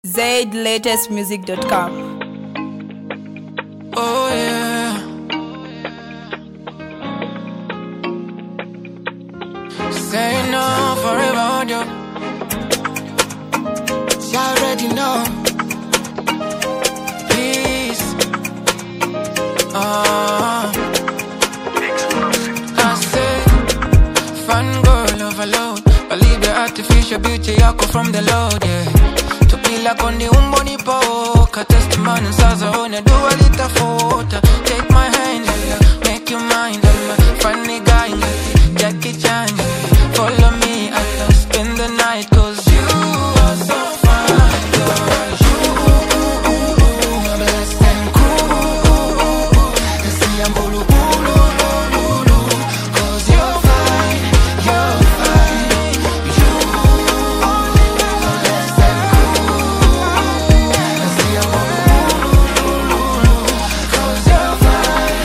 ZLatestmusic.com. Oh yeah. Say no forever, yo. You already know. Peace. I say, fun girl overload. Believe the artificial beauty yako from the Lord, yeah. Tupila kondi umboni poka. Testimony saza one dua litafuta. Take my hand, make you mine. Funny guy, Jackie Chan. Follow me, I'll spend the night. Cause you are so fine, girl. You are blessed and cool. You see I'm bulu bulu bulu. Cause you're fine, you're fine. You are blessed and cool. You see I'm bulu bulu. Cause you're fine,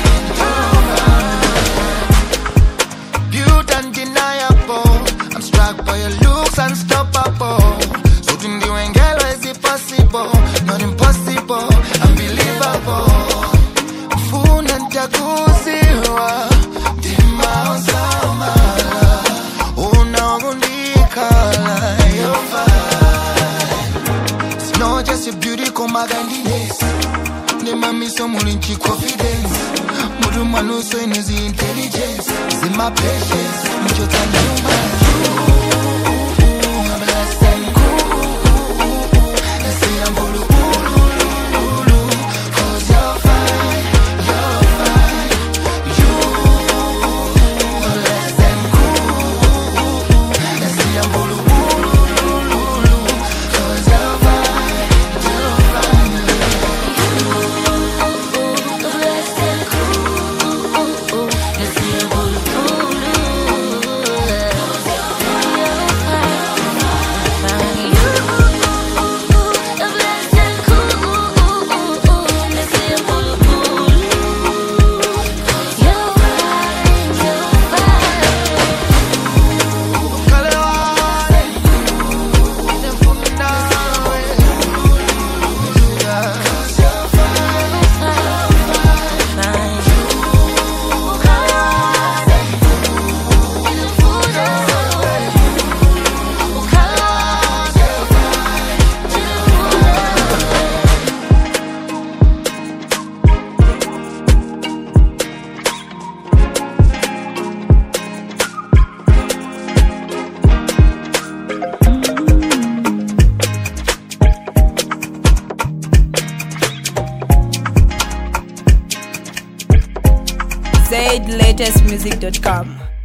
you're fine. Beauty undeniable. I'm struck by your looks, unstoppable. So to me, when girl, is it possible? Not impossible, unbelievable. Funa ntakuziwa, dima onsamala. Una unikala, you're fine. It's not just your beauty, come magandines. Ne mami so mulinchi confidence. Mudu manu so in his intelligence. Is in my patience, mucho tan ZLatestmusic.com.